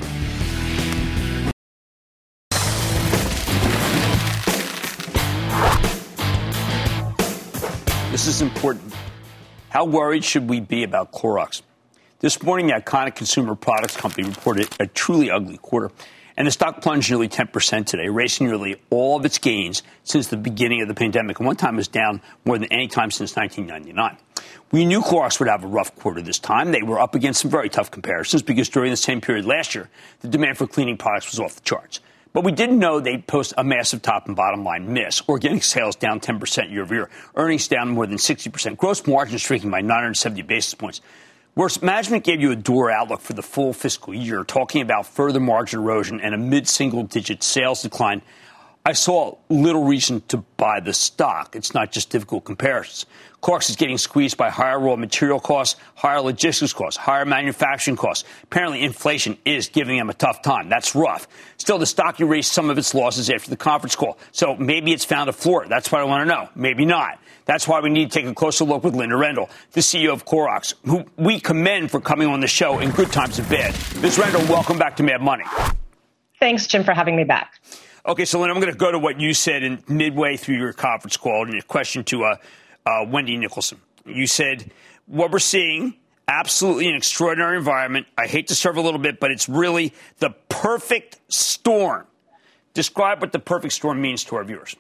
This is important. How worried should we be about Clorox? This morning, the iconic consumer products company reported a truly ugly quarter, and the stock plunged nearly ten percent today, erasing nearly all of its gains since the beginning of the pandemic. And one time it was down more than any time since nineteen ninety-nine. We knew Clorox would have a rough quarter this time. They were up against some very tough comparisons because during the same period last year, the demand for cleaning products was off the charts. But we didn't know they'd post a massive top and bottom line miss. Organic sales down ten percent year over year. Earnings down more than sixty percent. Gross margins shrinking by nine hundred seventy basis points. Worse, management gave you a door outlook for the full fiscal year, talking about further margin erosion and a mid-single-digit sales decline. I saw little reason to buy the stock. It's not just difficult comparisons. Clorox is getting squeezed by higher raw material costs, higher logistics costs, higher manufacturing costs. Apparently, inflation is giving them a tough time. That's rough. Still, the stock erased some of its losses after the conference call. So maybe it's found a floor. That's what I want to know. Maybe not. That's why we need to take a closer look with Linda Rendle, the C E O of Clorox, who we commend for coming on the show in good times and bad. Miz Rendle, welcome back to Mad Money. Thanks, Jim, for having me back. Okay, so Lynn, I'm going to go to what you said in midway through your conference call and a question to uh, uh, Wendy Nicholson. You said, what we're seeing, absolutely an extraordinary environment. I hate to serve a little bit, but it's really the perfect storm. Describe what the perfect storm means to our viewers.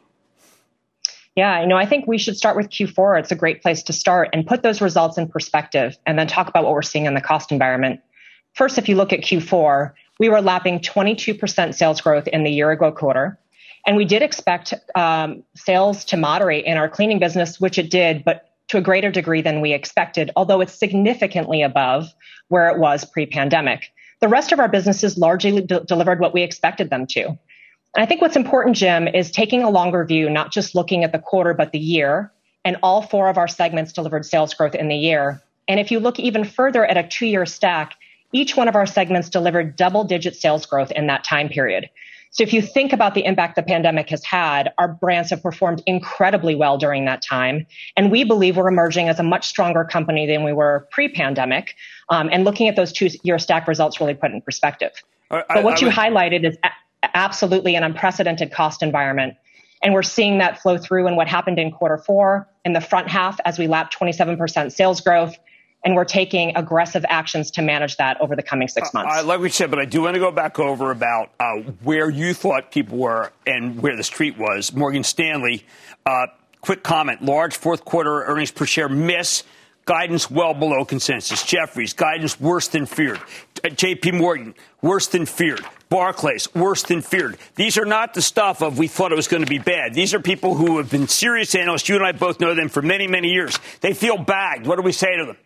Yeah, you know, I think we should start with Q four. It's a great place to start and put those results in perspective and then talk about what we're seeing in the cost environment. First, if you look at Q four, we were lapping twenty-two percent sales growth in the year ago quarter. And we did expect um, sales to moderate in our cleaning business, which it did, but to a greater degree than we expected, although it's significantly above where it was pre-pandemic. The rest of our businesses largely de- delivered what we expected them to. And I think what's important, Jim, is taking a longer view, not just looking at the quarter, but the year. And all four of our segments delivered sales growth in the year. And if you look even further at a two-year stack, each one of our segments delivered double-digit sales growth in that time period. So if you think about the impact the pandemic has had, our brands have performed incredibly well during that time. And we believe we're emerging as a much stronger company than we were pre-pandemic. Um, and looking at those two-year stack results really put it in perspective. I, but what I, I you would... highlighted is a- absolutely an unprecedented cost environment. And we're seeing that flow through in what happened in quarter four in the front half as we lapped twenty-seven percent sales growth. And we're taking aggressive actions to manage that over the coming six months. Uh, like we said, but I do want to go back over about uh, where you thought people were and where the street was. Morgan Stanley, uh, quick comment, large fourth quarter earnings per share miss, guidance well below consensus. Jefferies, guidance worse than feared. J P Morgan, worse than feared. Barclays, worse than feared. These are not the stuff of we thought it was going to be bad. These are people who have been serious analysts. You and I both know them for many, many years. They feel bagged. What do we say to them?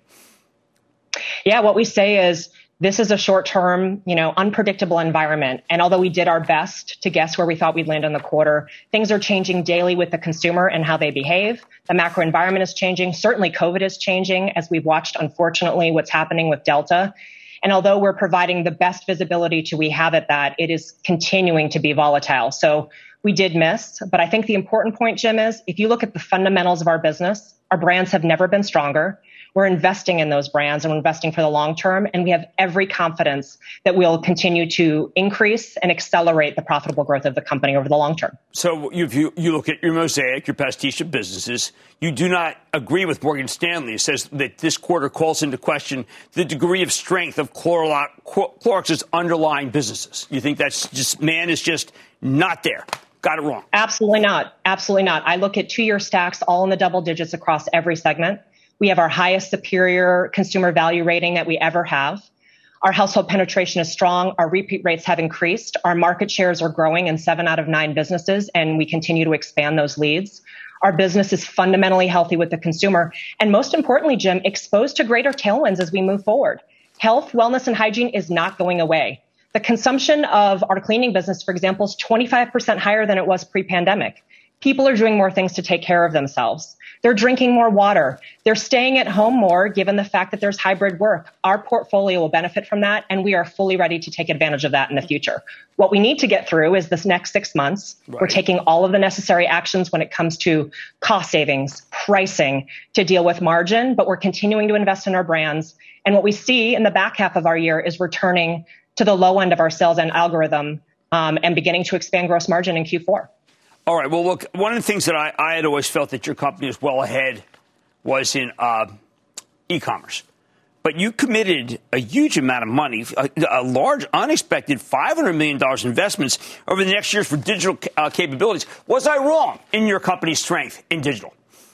Yeah, what we say is this is a short-term, you know, unpredictable environment. And although we did our best to guess where we thought we'd land in the quarter, things are changing daily with the consumer and how they behave. The macro environment is changing. Certainly COVID is changing as we've watched, unfortunately, what's happening with Delta. And although we're providing the best visibility to we have at that, it is continuing to be volatile. So we did miss. But I think the important point, Jim, is if you look at the fundamentals of our business, our brands have never been stronger. We're investing in those brands and we're investing for the long term. And we have every confidence that we'll continue to increase and accelerate the profitable growth of the company over the long term. So you, you, you look at your Mosaic, your pastiche of businesses. You do not agree with Morgan Stanley. It says that this quarter calls into question the degree of strength of Clorox, Clorox's underlying businesses. You think that's just, man is just not there. Got it wrong. Absolutely not. Absolutely not. I look at two-year stacks all in the double digits across every segment. We have our highest superior consumer value rating that we ever have. Our household penetration is strong. Our repeat rates have increased. Our market shares are growing in seven out of nine businesses, and we continue to expand those leads. Our business is fundamentally healthy with the consumer. And most importantly, Jim, exposed to greater tailwinds as we move forward. Health, wellness, and hygiene is not going away. The consumption of our cleaning business, for example, is twenty-five percent higher than it was pre-pandemic. People are doing more things to take care of themselves. They're drinking more water. They're staying at home more, given the fact that there's hybrid work. Our portfolio will benefit from that, and we are fully ready to take advantage of that in the future. What we need to get through is this next six months. Right. We're taking all of the necessary actions when it comes to cost savings, pricing, to deal with margin, but we're continuing to invest in our brands. And what we see in the back half of our year is returning to the low end of our sales and algorithm um, and beginning to expand gross margin in Q four. All right. Well, look, one of the things that I, I had always felt that your company was well ahead was in uh, e-commerce. But you committed a huge amount of money, a, a large, unexpected five hundred million dollars investments over the next years for digital uh, capabilities. Was I wrong in your company's strength in digital?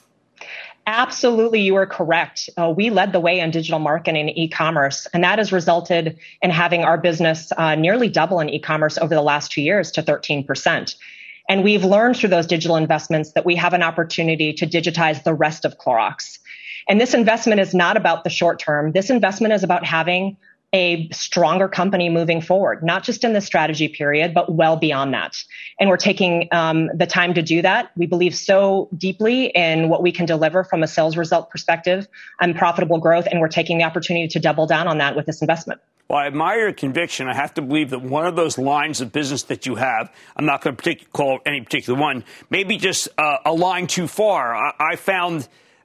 Absolutely, you are correct. Uh, we led the way in digital marketing and e-commerce, and that has resulted in having our business uh, nearly double in e-commerce over the last two years to thirteen percent. And we've learned through those digital investments that we have an opportunity to digitize the rest of Clorox. And this investment is not about the short term. This investment is about having a stronger company moving forward, not just in the strategy period, but well beyond that. And we're taking um, the time to do that. We believe so deeply in what we can deliver from a sales result perspective and profitable growth, and we're taking the opportunity to double down on that with this investment. Well, I admire your conviction. I have to believe that one of those lines of business that you have, I'm not going to call any particular one, maybe just uh, a line too far. I, I found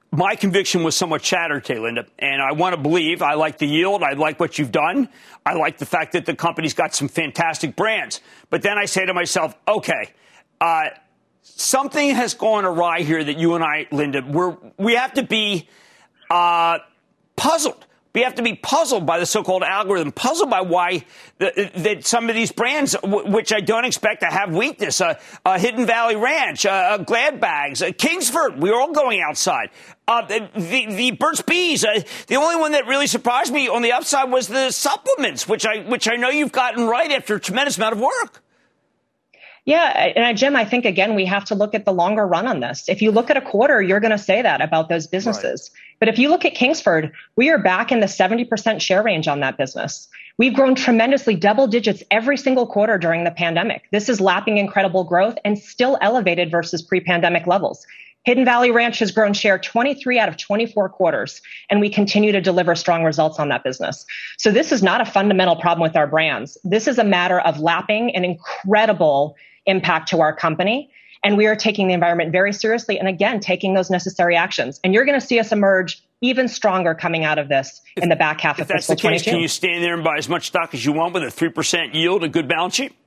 my conviction was somewhat shattered today, Linda, and I want to believe. I like the yield. I like what you've done. I like the fact that the company's got some fantastic brands. But then I say to myself, okay, uh, something has gone awry here that you and I, Linda, we're, we have to be uh, puzzled. We have to be puzzled by the so-called algorithm, puzzled by why the, that some of these brands, w- which I don't expect to have weakness, uh, uh, Hidden Valley Ranch, uh, uh, Glad Bags, uh, Kingsford, we were all going outside. Uh, the, the, the Burt's Bees, uh, the only one that really surprised me on the upside was the supplements, which I, which I know you've gotten right after a tremendous amount of work. Yeah, and Jim, I think, again, we have to look at the longer run on this. If you look at a quarter, you're going to say that about those businesses. Right. But if you look at Kingsford, we are back in the seventy percent share range on that business. We've grown tremendously, double digits every single quarter during the pandemic. This is lapping incredible growth and still elevated versus pre-pandemic levels. Hidden Valley Ranch has grown share twenty-three out of twenty-four quarters, and we continue to deliver strong results on that business. So this is not a fundamental problem with our brands. This is a matter of lapping an incredible impact to our company. And we are taking the environment very seriously and, again, taking those necessary actions. And you're going to see us emerge even stronger coming out of this if, in the back half of fiscal twenty-two. If that's the case, can you stand there and buy as much stock as you want with a three percent yield, a good balance sheet?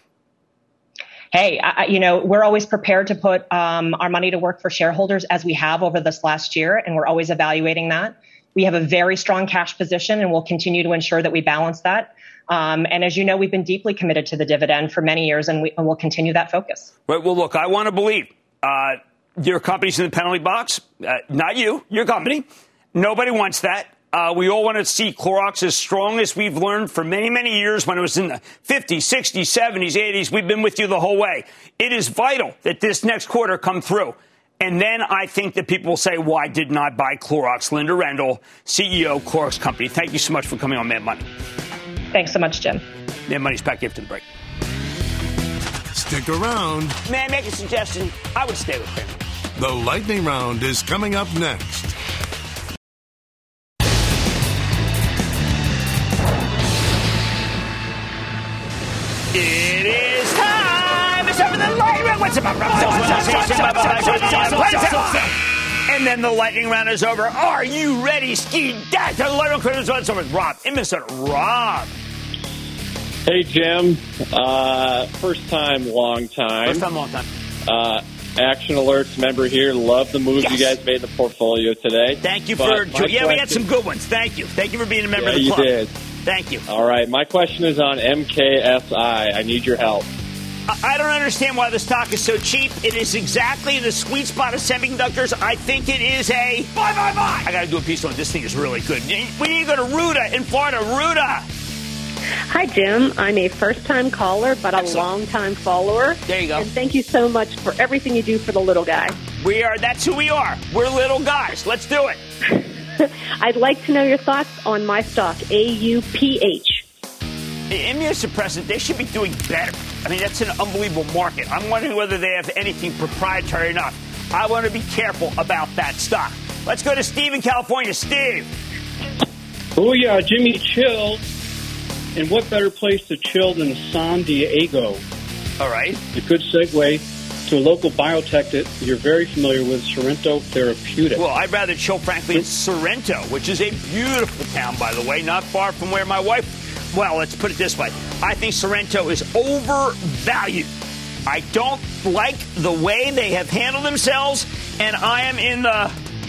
Hey, I, you know, we're always prepared to put um, our money to work for shareholders as we have over this last year, and we're always evaluating that. We have a very strong cash position, and we'll continue to ensure that we balance that. Um, and as you know, we've been deeply committed to the dividend for many years, and, we, and we'll continue that focus. Right. Well, look, I want to believe uh, your company's in the penalty box. Uh, not you, your company. Nobody wants that. Uh, we all want to see Clorox as strong as we've learned for many, many years when it was in the fifties, sixties, seventies, eighties. We've been with you the whole way. It is vital that this next quarter come through. And then I think that people will say, why didn't I buy Clorox? Linda Rendle, C E O, Clorox Company. Thank you so much for coming on Mad Money. Thanks so much, Jim. Mad Money's back after the break. Stick around. May I make a suggestion? I would stay with Kramer. The lightning round is coming up next. It is time. It's time for the lightning round. What's up? And then the lightning round is over. Are you ready, Ski Dad? The lightning round is over with Rob in Minnesota. Rob. Hey, Jim. Uh, first time, long time. First time, long time. Uh, Action Alerts member here. Love the moves yes. you guys made in the portfolio today. Thank you but for... Yeah, question, we had some good ones. Thank you. Thank you for being a member yeah, of the club. you did. Thank you. All right. My question is on M K S I. I need your help. I don't understand why the stock is so cheap. It is exactly the sweet spot of semiconductors. I think it is a buy, buy, buy. I got to do a piece on it. This thing is really good. We need to go to Ruda in Florida. Ruda. Hi, Jim. I'm a first-time caller, but a long-time follower. There you go. And thank you so much for everything you do for the little guy. We are. That's who we are. We're little guys. Let's do it. I'd like to know your thoughts on my stock, A U P H. Immunosuppressant, they should be doing better. I mean, that's an unbelievable market. I'm wondering whether they have anything proprietary enough. I want to be careful about that stock. Let's go to Steve in California. Steve. Oh, yeah, Jimmy Chill. And what better place to chill than San Diego? All right. A good segue to a local biotech that you're very familiar with, Sorrento Therapeutics. Well, I'd rather chill, frankly, in Sorrento, which is a beautiful town, by the way, not far from where my wife... Well, let's put it this way. I think Sorrento is overvalued. I don't like the way they have handled themselves, and I am in the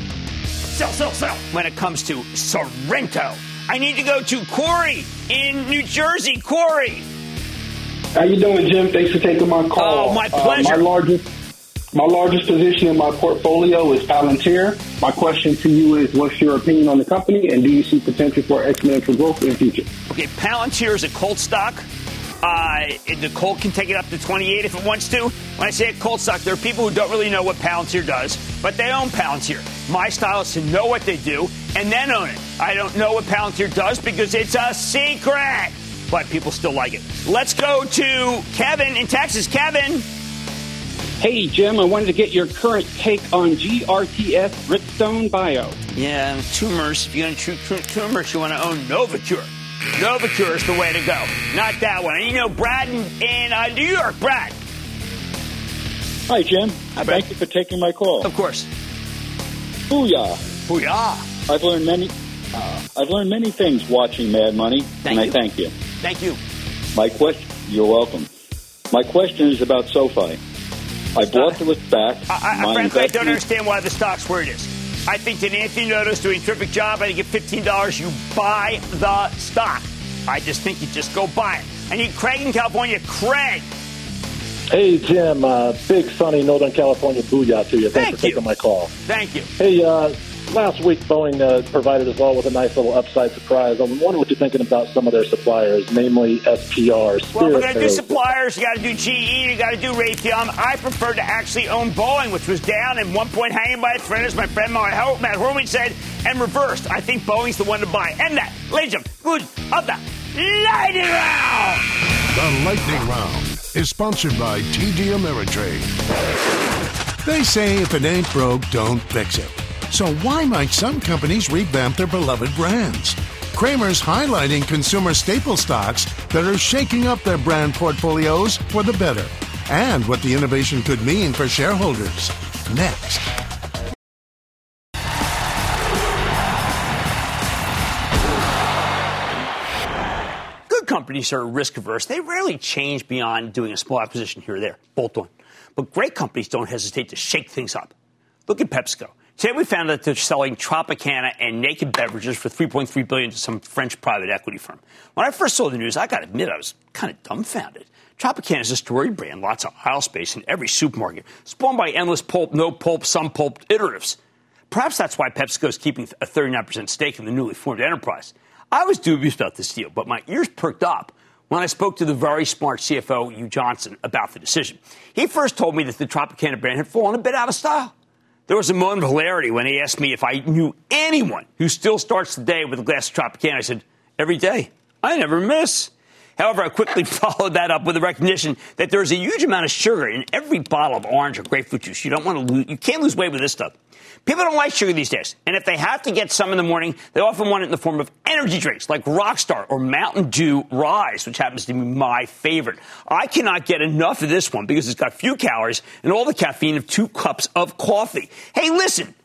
sell, sell, sell when it comes to Sorrento. I need to go to Corey in New Jersey. Corey. How you doing, Jim? Thanks for taking my call. Oh, my pleasure. Uh, my largest, my largest position in my portfolio is Palantir. My question to you is, what's your opinion on the company, and do you see potential for exponential growth in the future? Okay, Palantir is a Colt stock. Uh, the Colt can take it up to twenty-eight if it wants to. When I say a Colt stock, there are people who don't really know what Palantir does, but they own Palantir. My style is to know what they do and then own it. I don't know what Palantir does because it's a secret, but people still like it. Let's go to Kevin in Texas. Kevin. Hey, Jim, I wanted to get your current take on G R T S Gritstone Bio. Yeah, tumors. If you're going to treat tumors, you want to own Novacure. Novacure is the way to go. Not that one. And you know Brad in, in uh, New York. Brad. Hi, Jim. Hi, Brad. Thank you for taking my call. Of course. Booyah! Booyah! I've learned many. Uh, I've learned many things watching Mad Money, thank and you. I thank you. Thank you. My question. You're welcome. My question is about SoFi. I bought the back. I, I, frankly, I don't understand why the stock's where it is. I think that Anthony Noto's doing a terrific job. I think at fifteen dollars, you buy the stock. I just think you just go buy it. I need Craig in California. Craig. Hey, Jim. Uh, big sunny Northern California booyah to you. Thanks Thank for taking you. my call. Thank you. Hey, uh, last week Boeing uh, provided us all with a nice little upside surprise. I'm wondering what you're thinking about some of their suppliers, namely S P R, Spirit. Well, we're going to do suppliers. You got to do G E. You got to do Raytheon. I prefer to actually own Boeing, which was down and one point hanging by a thread, as my friend Matt Horwitz said, and reversed. I think Boeing's the one to buy. And that, ladies and gentlemen, good of the Lightning Round. The Lightning Round is sponsored by T D Ameritrade. They say if it ain't broke, don't fix it. So why might some companies revamp their beloved brands? Cramer's highlighting consumer staple stocks that are shaking up their brand portfolios for the better, and what the innovation could mean for shareholders. Next. Good companies are risk averse. They rarely change beyond doing a small acquisition here or there, bolt on. But great companies don't hesitate to shake things up. Look at PepsiCo. Today we found out they're selling Tropicana and Naked Beverages for three point three billion dollars to some French private equity firm. When I first saw the news, I got to admit I was kind of dumbfounded. Tropicana is a storied brand, lots of aisle space in every supermarket, spawned by endless pulp, no pulp, some pulp iteratives. Perhaps that's why PepsiCo is keeping a thirty-nine percent stake in the newly formed enterprise. I was dubious about this deal, but my ears perked up when I spoke to the very smart C F O, Hugh Johnson, about the decision. He first told me that the Tropicana brand had fallen a bit out of style. There was a moment of hilarity when he asked me if I knew anyone who still starts the day with a glass of Tropicana. I said, every day. I never miss. However, I quickly followed that up with the recognition that there's a huge amount of sugar in every bottle of orange or grapefruit juice. You don't want to lose, you can't lose weight with this stuff. People don't like sugar these days, and if they have to get some in the morning, they often want it in the form of energy drinks like Rockstar or Mountain Dew Rise, which happens to be my favorite. I cannot get enough of this one because it's got few calories and all the caffeine of two cups of coffee. Hey, listen,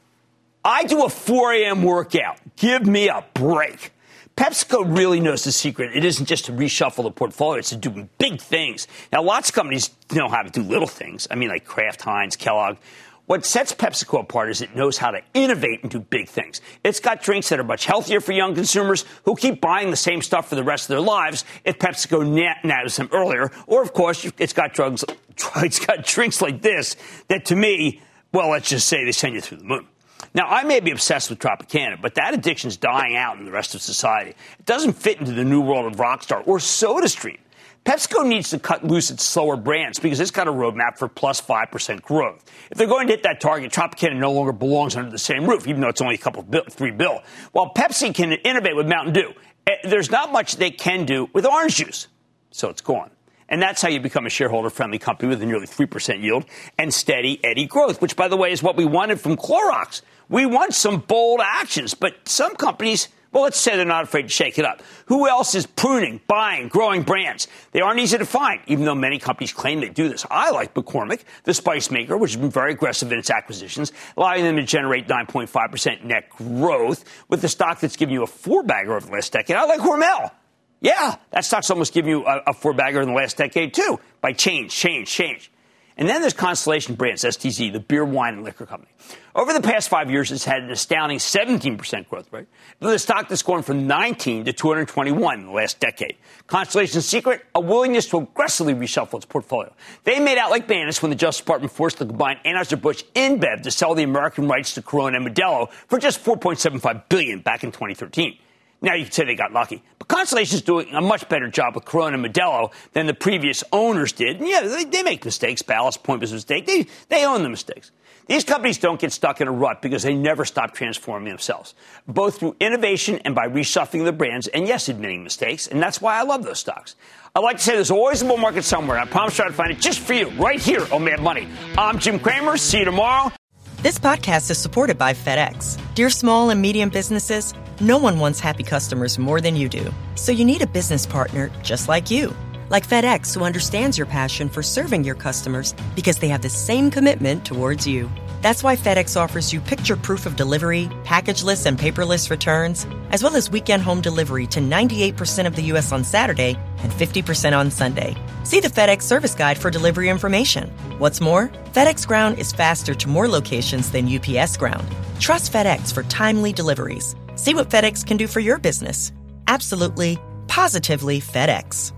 I do a four a.m. workout. Give me a break. PepsiCo really knows the secret. It isn't just to reshuffle the portfolio. It's to do big things. Now, lots of companies know how to do little things. I mean, like Kraft, Heinz, Kellogg. What sets PepsiCo apart is it knows how to innovate and do big things. It's got drinks that are much healthier for young consumers who keep buying the same stuff for the rest of their lives if PepsiCo nabbed them earlier. Or, of course, it's got drugs. It's got drinks like this that, to me, well, let's just say they send you through the moon. Now, I may be obsessed with Tropicana, but that addiction's dying out in the rest of society. It doesn't fit into the new world of Rockstar or SodaStream. PepsiCo needs to cut loose its slower brands because it's got a roadmap for plus five percent growth. If they're going to hit that target, Tropicana no longer belongs under the same roof, even though it's only a couple of bill, three bill. While Pepsi can innovate with Mountain Dew, there's not much they can do with orange juice. So it's gone. And that's how you become a shareholder-friendly company with a nearly three percent yield and steady Eddy growth, which, by the way, is what we wanted from Clorox. We want some bold actions, but some companies, well, let's say they're not afraid to shake it up. Who else is pruning, buying, growing brands? They aren't easy to find, even though many companies claim they do this. I like McCormick, the spice maker, which has been very aggressive in its acquisitions, allowing them to generate nine point five percent net growth with the stock that's given you a four-bagger over the last decade. I like Hormel. Yeah, that stock's almost given you a, a four-bagger in the last decade, too, by change, change, change. And then there's Constellation Brands, S T Z, the beer, wine, and liquor company. Over the past five years, it's had an astounding seventeen percent growth rate, with a stock that's gone from nineteen to two hundred twenty-one in the last decade. Constellation's secret, a willingness to aggressively reshuffle its portfolio. They made out like bandits when the Justice Department forced the combined Anheuser-Busch InBev to sell the American rights to Corona and Modelo for just four point seven five billion dollars back in twenty thirteen. Now, you could say they got lucky. But Constellation's doing a much better job with Corona and Modelo than the previous owners did. And yeah, they, they make mistakes. Ballast Point was a mistake. They, they own the mistakes. These companies don't get stuck in a rut because they never stop transforming themselves, both through innovation and by reshuffling their brands and, yes, admitting mistakes. And that's why I love those stocks. I like to say there's always a bull market somewhere. And I promise to try to find it just for you right here on Mad Money. I'm Jim Cramer. See you tomorrow. This podcast is supported by FedEx. Dear small and medium businesses, no one wants happy customers more than you do. So you need a business partner just like you. Like FedEx, who understands your passion for serving your customers because they have the same commitment towards you. That's why FedEx offers you picture proof of delivery, packageless and paperless returns, as well as weekend home delivery to ninety-eight percent of the U S on Saturday and fifty percent on Sunday. See the FedEx service guide for delivery information. What's more, FedEx Ground is faster to more locations than U P S Ground. Trust FedEx for timely deliveries. See what FedEx can do for your business. Absolutely, positively FedEx.